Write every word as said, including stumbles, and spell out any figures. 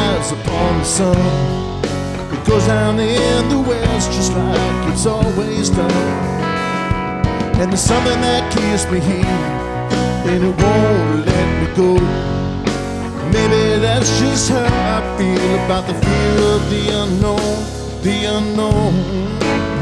rise upon the sun. It goes down in the west just like it's always done. And there's something that keeps me here, and it won't let me go. Maybe that's just how I feel about the fear of the unknown, the unknown.